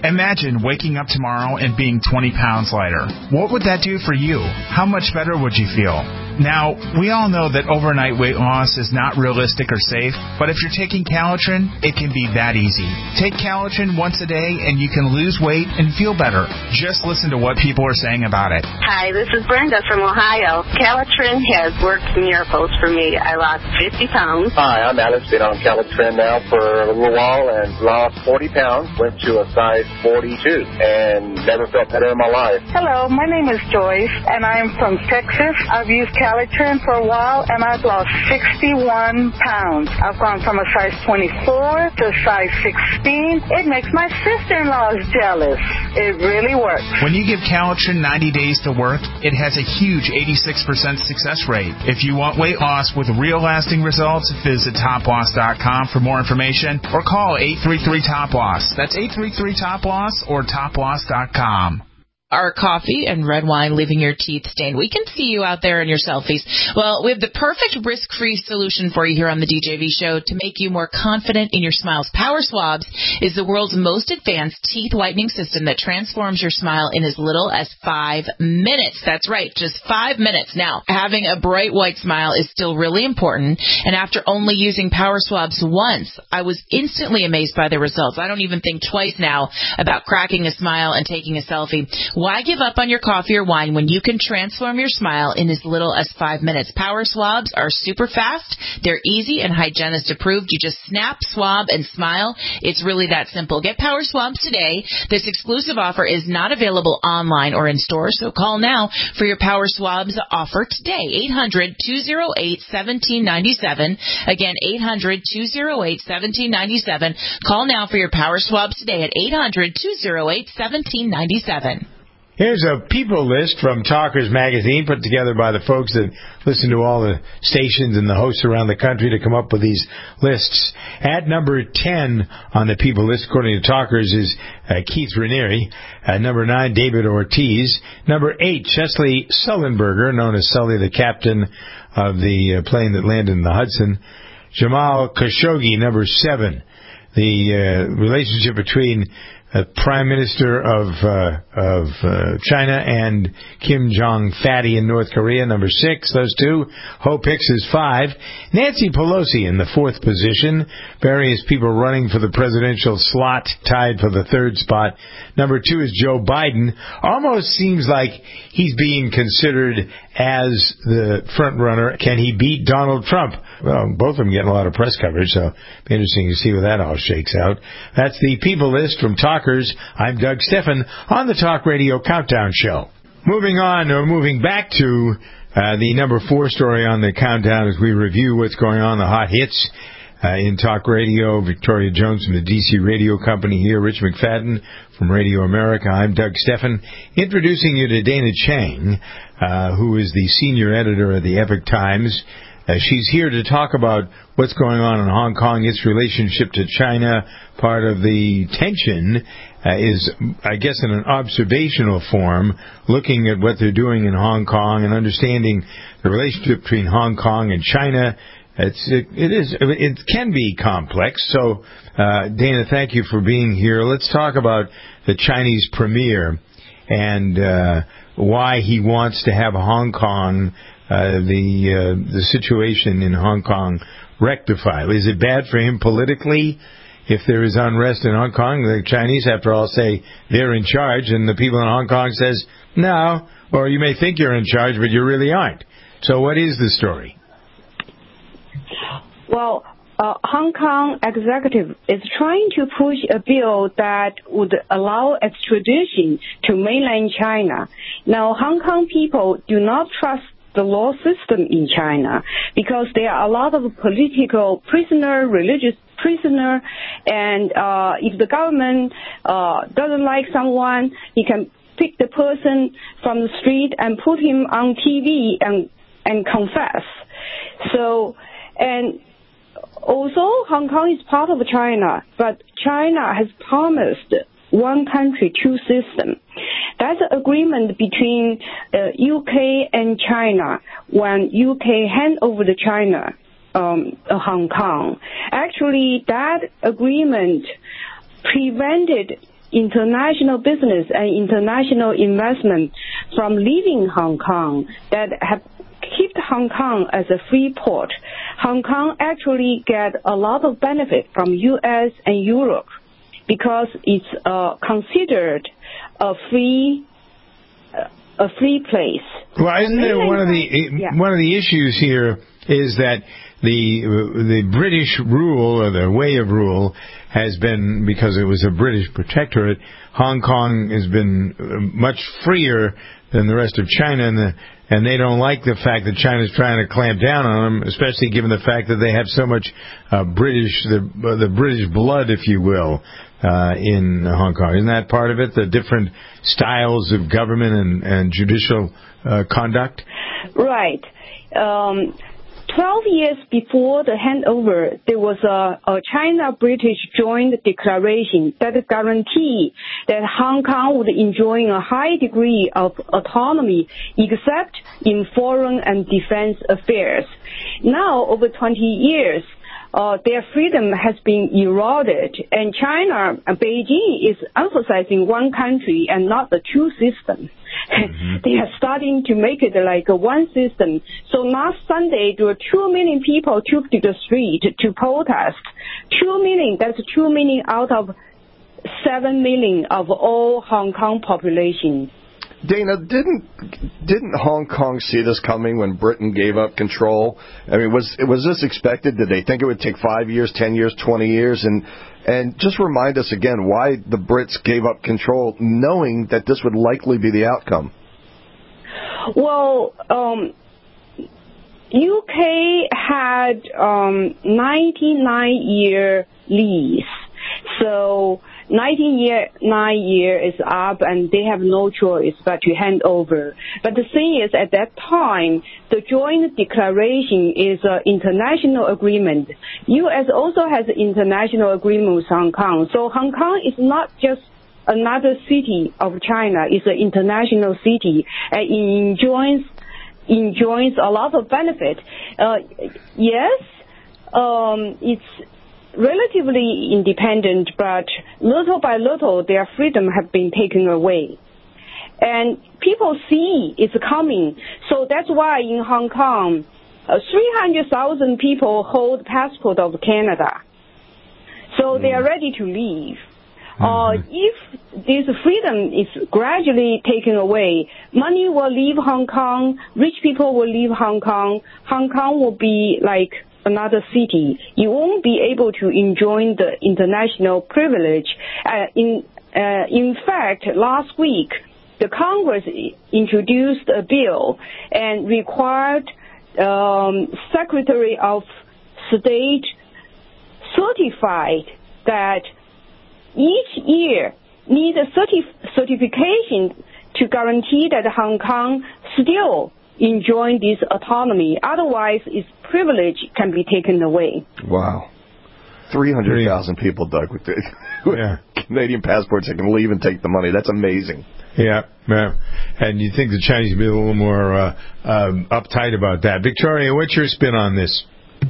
Imagine waking up tomorrow and being twenty pounds lighter. What would that do for you? How much better would you feel? Now, we all know that overnight weight loss is not realistic or safe, but if you're taking Calitrin, it can be that easy. Take Calitrin once a day and you can lose weight and feel better. Just listen to what people are saying about it. Hi, this is Brenda from Ohio. Calitrin has worked miracles for me. I lost fifty pounds. Hi, I'm Alice. Been on Calitrin now for a little while and lost forty pounds. Went to a size forty-two and never felt better in my life. Hello, my name is Joyce and I'm from Texas. I've used Calitrin for a while and I've lost sixty-one pounds. I've gone from a size twenty-four to size sixteen. It makes my sister-in-law jealous. It really works. When you give Calitrin ninety days to work, it has a huge eighty-six percent success rate. If you want weight loss with real lasting results, visit top loss dot com for more information or call eight three three top loss. That's eight three three top loss or top loss dot com. Are coffee and red wine leaving your teeth stained? We can see you out there in your selfies. Well, we have the perfect risk-free solution for you here on the D J V show to make you more confident in your smiles. Power Swabs is the world's most advanced teeth whitening system that transforms your smile in as little as five minutes. That's right, just five minutes. Now, having a bright white smile is still really important, and after only using Power Swabs once, I was instantly amazed by the results. I don't even think twice now about cracking a smile and taking a selfie. Why give up on your coffee or wine when you can transform your smile in as little as five minutes? Power Swabs are super fast. They're easy and hygienist approved. You just snap, swab, and smile. It's really that simple. Get Power Swabs today. This exclusive offer is not available online or in stores, so call now for your Power Swabs offer today. eight hundred, two oh eight, one seven nine seven. Again, eight hundred, two oh eight, one seven nine seven. Call now for your Power Swabs today at eight hundred, two oh eight, one seven nine seven. Here's a people list from Talkers Magazine put together by the folks that listen to all the stations and the hosts around the country to come up with these lists. At number ten on the people list, according to Talkers, is uh, Keith Raniere. Uh, number nine, David Ortiz. Number eight, Chesley Sullenberger, known as Sully, the captain of the uh, plane that landed in the Hudson. Jamal Khashoggi, number seven. The uh, relationship between Uh, Prime Minister of uh, of uh, China and Kim Jong-fatty in North Korea, number six, those two. Hope Hicks is five. Nancy Pelosi in the fourth position. Various people running for the presidential slot tied for the third spot. Number two is Joe Biden. Almost seems like he's being considered as the front runner. Can he beat Donald Trump? Well, both of them getting a lot of press coverage, so it'll be interesting to see where that all shakes out. That's the people list from Talkers. I'm Doug Steffen on the Talk Radio Countdown Show. Moving on, or moving back to uh, the number four story on the countdown as we review what's going on, the hot hits uh, in Talk Radio. Victoria Jones from the D C Radio Company here. Rich McFadden from Radio America. I'm Doug Steffen, introducing you to Dana Chang, uh, who is the senior editor of the Epoch Times. Uh, she's here to talk about what's going on in Hong Kong, its relationship to China. Part of the tension uh, is, I guess, in an observational form, looking at what they're doing in Hong Kong and understanding the relationship between Hong Kong and China. It's, it, it is, it can be complex. So, uh, Dana, thank you for being here. Let's talk about the Chinese premier and uh, why he wants to have Hong Kong, uh, the uh, the situation in Hong Kong rectified. Is it bad for him politically if there is unrest in Hong Kong? The Chinese, after all, say they're in charge, and the people in Hong Kong says, no, or you may think you're in charge, but you really aren't. So what is the story? Well, uh, Hong Kong executive is trying to push a bill that would allow extradition to mainland China. Now, Hong Kong people do not trust the law system in China because there are a lot of political prisoner, religious prisoner, and uh, if the government uh, doesn't like someone, he can pick the person from the street and put him on T V and and confess. So, and also Hong Kong is part of China, but China has promised one country, two system. That's an agreement between uh, U K and China when U K hand over the China, um, uh, Hong Kong. Actually, that agreement prevented international business and international investment from leaving Hong Kong that have kept Hong Kong as a free port. Hong Kong actually get a lot of benefit from U S and Europe because it's uh, considered a free a free place. Well, isn't there one of the yeah. one of the issues here is that the the British rule or the way of rule has been, because it was a British protectorate, Hong Kong has been much freer than the rest of China, and the, and they don't like the fact that China's trying to clamp down on them, especially given the fact that they have so much uh, British the uh, the British blood, if you will, uh, in Hong Kong. Isn't that part of it? The different styles of government and, and judicial uh, conduct? Right. Um, Twelve years before the handover, there was a, a China-British joint declaration that guaranteed that Hong Kong would enjoy a high degree of autonomy, except in foreign and defense affairs. Now, over twenty years, uh, their freedom has been eroded, and China, Beijing, is emphasizing one country and not the two systems. Mm-hmm. They are starting to make it like a one system. So last Sunday, there were two million people took to the street to protest. Two million, that's two million out of seven million of all Hong Kong population. Dana, didn't didn't Hong Kong see this coming when Britain gave up control? I mean, was was this expected? Did they think it would take five years, ten years, twenty years? And and just remind us again why the Brits gave up control, knowing that this would likely be the outcome. Well, um, U K had um, ninety-nine year lease, so nineteen year, nine year is up, and they have no choice but to hand over. But the thing is, at that time, the joint declaration is an international agreement. U S also has an international agreement with Hong Kong. So Hong Kong is not just another city of China. It's an international city, and it enjoys, enjoys a lot of benefit. Uh, yes, um, it's relatively independent, but little by little their freedom have been taken away. And people see it's coming. So that's why in Hong Kong, uh, three hundred thousand people hold passport of Canada. So they are ready to leave. Uh, if this freedom is gradually taken away, money will leave Hong Kong, rich people will leave Hong Kong, Hong Kong will be like another city. You won't be able to enjoy the international privilege. Uh, in uh, in fact, last week, the Congress introduced a bill and required um, Secretary of State certified that each year need a certif- certification to guarantee that Hong Kong still enjoying this autonomy. Otherwise, its privilege can be taken away. Wow. three hundred thousand people, Doug, with, the, with yeah. Canadian passports that can leave and take the money. That's amazing. Yeah, yeah. And you think the Chinese would be a little more uh, um, uptight about that. Victoria, what's your spin on this?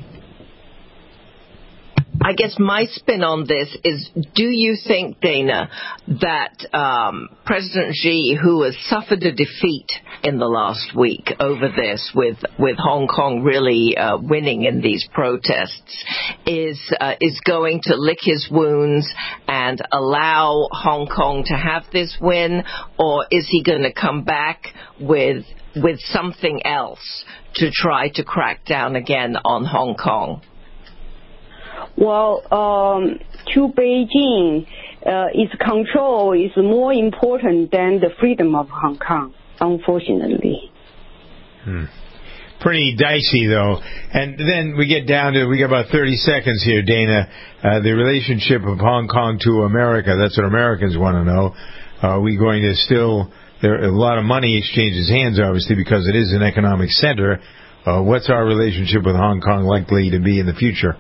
I guess my spin on this is, do you think, Dana, that um, President Xi, who has suffered a defeat in the last week over this, with, with Hong Kong really uh, winning in these protests, is uh, is going to lick his wounds and allow Hong Kong to have this win, or is he going to come back with with something else to try to crack down again on Hong Kong? Well, um, to Beijing, uh, its control is more important than the freedom of Hong Kong, unfortunately. Hmm. Pretty dicey, though. And then we get down to, we got about thirty seconds here, Dana, uh, the relationship of Hong Kong to America. That's what Americans want to know. Are we going to still, there a lot of money exchanges hands, obviously, because it is an economic center. Uh, what's our relationship with Hong Kong likely to be in the future?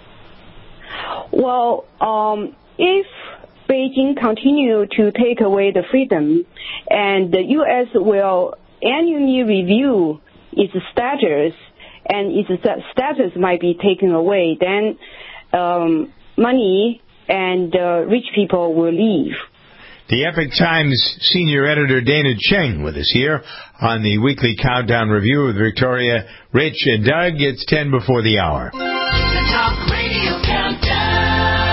Well, um, if Beijing continue to take away the freedom, and the U S will annually review its status, and its status might be taken away, then um, money and uh, rich people will leave. The Epoch Times senior editor Dana Cheng with us here on the weekly Countdown Review with Victoria, Rich, and Doug. It's ten before the hour. The Talk Radio Countdown.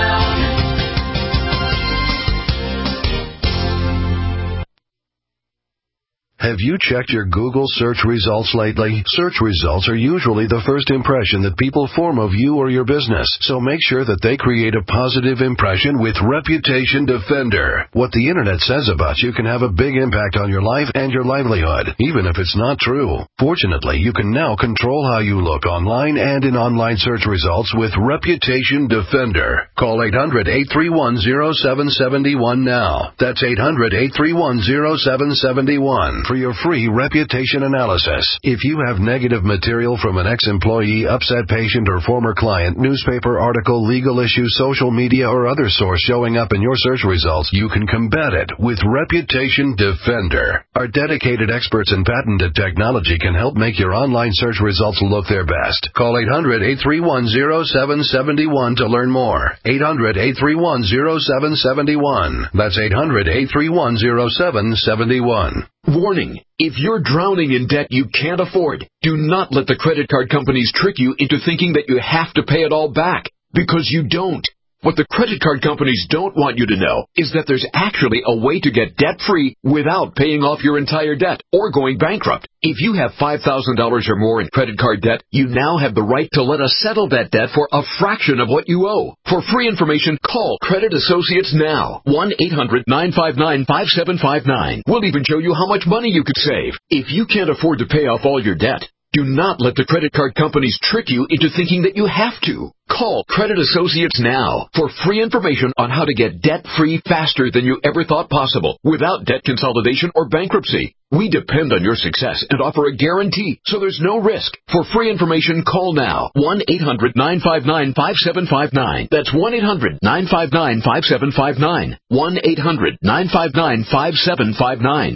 Have you checked your Google search results lately? Search results are usually the first impression that people form of you or your business, so make sure that they create a positive impression with Reputation Defender. What the internet says about you can have a big impact on your life and your livelihood, even if it's not true. Fortunately, you can now control how you look online and in online search results with Reputation Defender. Call eight hundred, eight three one, zero seven seven one now. That's eight hundred, eight three one, zero seven seven one. For your free reputation analysis. If you have negative material from an ex-employee, upset patient, or former client, newspaper article, legal issue, social media, or other source showing up in your search results, you can combat it with Reputation Defender. Our dedicated experts in patented technology can help make your online search results look their best. Call eight hundred, eight three one, zero seven seven one to learn more. eight hundred, eight three one, zero seven seven one. That's eight hundred, eight three one, zero seven seven one. Warning, if you're drowning in debt you can't afford, do not let the credit card companies trick you into thinking that you have to pay it all back, because you don't. What the credit card companies don't want you to know is that there's actually a way to get debt-free without paying off your entire debt or going bankrupt. If you have five thousand dollars or more in credit card debt, you now have the right to let us settle that debt for a fraction of what you owe. For free information, call Credit Associates now. one eight hundred, nine five nine, five seven five nine. We'll even show you how much money you could save. If you can't afford to pay off all your debt, do not let the credit card companies trick you into thinking that you have to. Call Credit Associates now for free information on how to get debt-free faster than you ever thought possible without debt consolidation or bankruptcy. We depend on your success and offer a guarantee, so there's no risk. For free information, call now. one eight hundred, nine five nine, five seven five nine. That's one eight hundred, nine five nine, five seven five nine. one eight hundred, nine five nine, five seven five nine.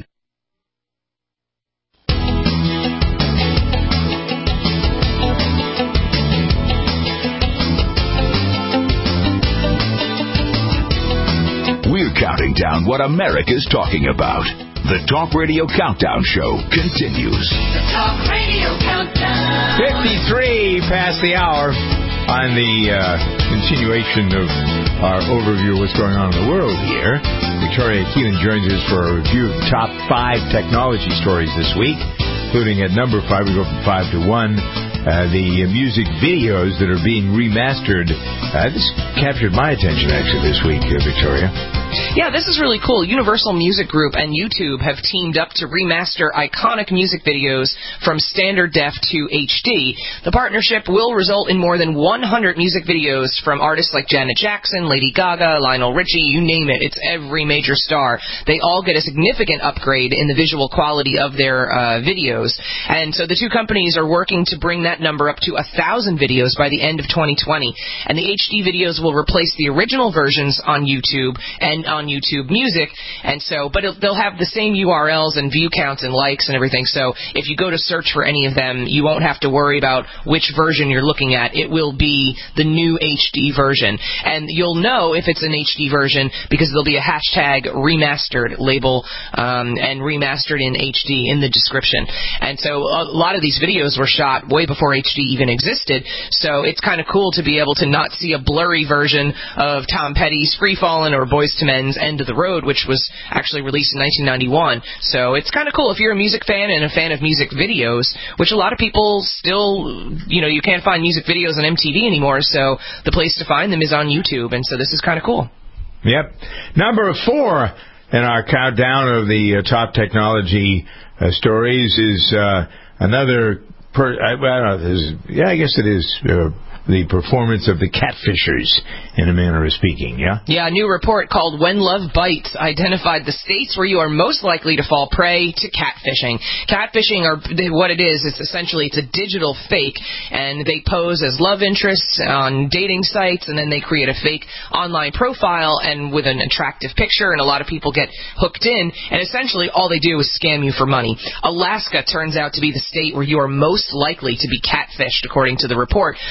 We're counting down what America's talking about. The Talk Radio Countdown Show continues. The Talk Radio Countdown. fifty-three past the hour on the uh, continuation of our overview of what's going on in the world here. Victoria Keelan joins us for a review of the top five technology stories this week, including at number five, we go from five to one. Uh, the uh, music videos that are being remastered. Uh, this captured my attention, actually, this week, uh, Victoria. Yeah, this is really cool. Universal Music Group and YouTube have teamed up to remaster iconic music videos from standard def to H D. The partnership will result in more than one hundred music videos from artists like Janet Jackson, Lady Gaga, Lionel Richie, you name it. It's every major star. They all get a significant upgrade in the visual quality of their uh, videos. And so the two companies are working to bring that number up to one thousand videos by the end of twenty twenty. And the H D videos will replace the original versions on YouTube and on YouTube Music, and so, but it, they'll have the same U R Ls and view counts and likes and everything, so if you go to search for any of them, you won't have to worry about which version you're looking at. It will be the new H D version, and you'll know if it's an H D version because there'll be a hashtag remastered label um, and remastered in H D in the description. And so a lot of these videos were shot way before H D even existed, so it's kind of cool to be able to not see a blurry version of Tom Petty's Free Fallin' or Boyz two Men's End of the Road, which was actually released in nineteen ninety-one. So it's kind of cool if you're a music fan and a fan of music videos, which a lot of people still, you know, you can't find music videos on M T V anymore, so the place to find them is on YouTube, and so this is kind of cool. Yep. Number four in our countdown of the uh, top technology uh, stories is uh, another, per, I, I don't know, is, yeah, I guess it is uh, the performance of the catfishers, in a manner of speaking, yeah? Yeah, a new report called When Love Bites identified the states where you are most likely to fall prey to catfishing. Catfishing, are what it is, it's essentially it's a digital fake, and they pose as love interests on dating sites, and then they create a fake online profile and with an attractive picture, and a lot of people get hooked in, and essentially all they do is scam you for money. Alaska turns out to be the state where you are most likely to be catfished, according to the report. Now, this is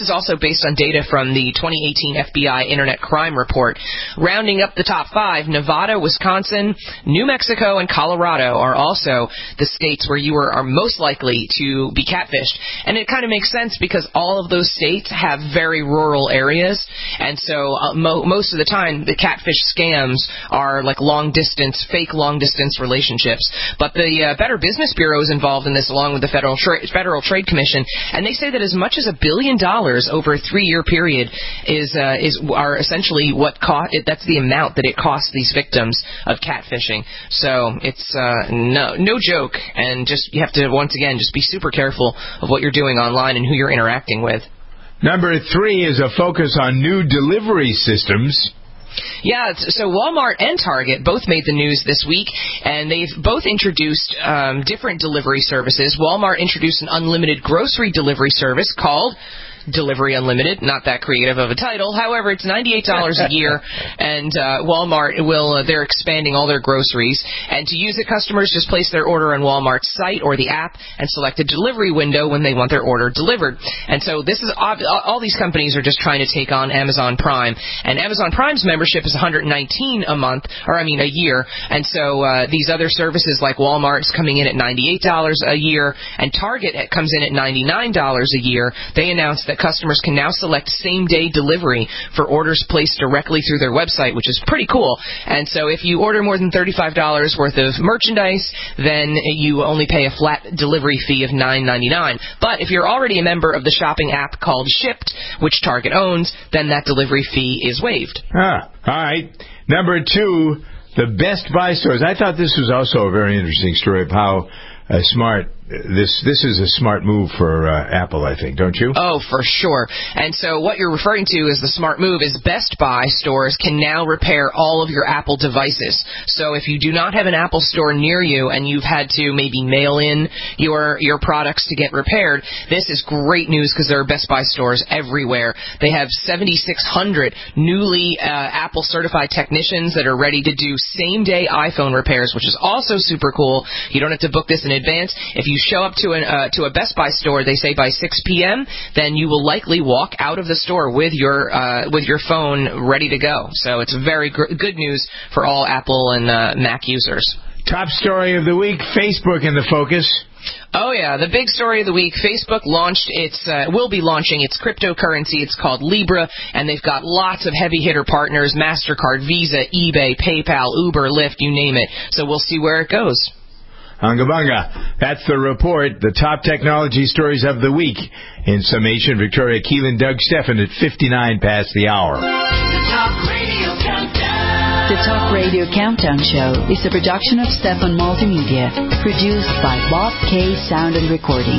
is also based on data from the twenty eighteen F B I Internet Crime Report. Rounding up the top five, Nevada, Wisconsin, New Mexico, and Colorado are also the states where you are, are most likely to be catfished. And it kind of makes sense because all of those states have very rural areas, and so uh, mo- most of the time the catfish scams are like long-distance, fake long-distance relationships. But the uh, Better Business Bureau is involved in this along with the Federal, Tra- Federal Trade Commission, and they say that as much as a billion dollars over a three-year period is uh, is are essentially what co- that's the amount that it costs these victims of catfishing. So it's uh, no no joke, and just you have to once again just be super careful of what you're doing online and who you're interacting with. Number three is a focus on new delivery systems. Yeah, so Walmart and Target both made the news this week, and they've both introduced um, different delivery services. Walmart introduced an unlimited grocery delivery service called Delivery Unlimited. Not that creative of a title. However, it's ninety-eight dollars a year, and uh, Walmart will, uh, they're expanding all their groceries. And to use it, customers just place their order on Walmart's site or the app and select a delivery window when they want their order delivered. And so this is, all these companies are just trying to take on Amazon Prime. And Amazon Prime's membership is one hundred nineteen dollars a month, or I mean a year. And so uh, these other services like Walmart's coming in at ninety-eight dollars a year, and Target comes in at ninety-nine dollars a year. They announced that customers can now select same-day delivery for orders placed directly through their website, which is pretty cool. And so if you order more than thirty-five dollars worth of merchandise, then you only pay a flat delivery fee of nine ninety-nine. But if you're already a member of the shopping app called Shipt, which Target owns, then that delivery fee is waived. Ah, all right. Number two, the Best Buy stores. I thought this was also a very interesting story of how uh, smart This this is a smart move for uh, Apple, I think, don't you? Oh, for sure. And so what you're referring to as the smart move is Best Buy stores can now repair all of your Apple devices. So if you do not have an Apple store near you and you've had to maybe mail in your your products to get repaired, this is great news because there are Best Buy stores everywhere. They have seventy-six hundred newly uh, Apple certified technicians that are ready to do same-day iPhone repairs, which is also super cool. You don't have to book this in advance. If you show up to an uh, to a Best Buy store, they say by six p.m., then you will likely walk out of the store with your uh, with your phone ready to go. So it's very gr- good news for all Apple and uh, Mac users. Top story of the week, Facebook in the focus. Oh, yeah, the big story of the week, Facebook launched its, uh, will be launching its cryptocurrency. It's called Libra, and they've got lots of heavy-hitter partners, MasterCard, Visa, eBay, PayPal, Uber, Lyft, you name it. So we'll see where it goes. Hunga bunga. That's the report, the top technology stories of the week. In summation, Victoria Keelan, Doug Stephan at fifty-nine past the hour. The Talk Radio Countdown. The Talk Radio Countdown Show is a production of Stephan Multimedia, produced by Bob K. Sound and Recording.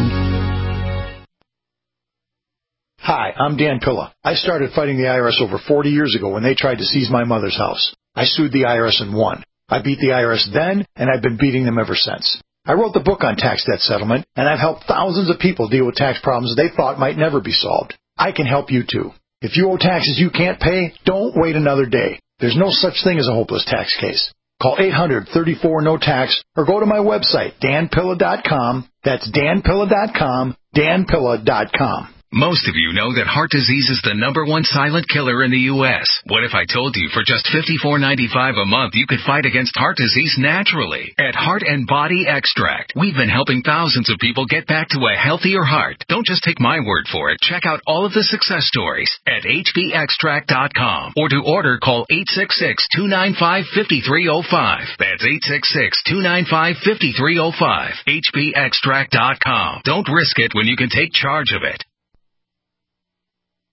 Hi, I'm Dan Pilla. I started fighting the I R S over forty years ago when they tried to seize my mother's house. I sued the I R S and won. I beat the I R S then, and I've been beating them ever since. I wrote the book on tax debt settlement, and I've helped thousands of people deal with tax problems they thought might never be solved. I can help you, too. If you owe taxes you can't pay, don't wait another day. There's no such thing as a hopeless tax case. Call eight hundred, thirty-four, no tax, or go to my website, dan pilla dot com. That's dan pilla dot com, dan pilla dot com. Most of you know that heart disease is the number one silent killer in the U S What if I told you for just fifty-four ninety-five a month you could fight against heart disease naturally? At Heart and Body Extract, we've been helping thousands of people get back to a healthier heart. Don't just take my word for it. Check out all of the success stories at h b extract dot com, or to order, call eight six six, two nine five, five three zero five. That's eight six six, two nine five, five three zero five. h b extract dot com. Don't risk it when you can take charge of it.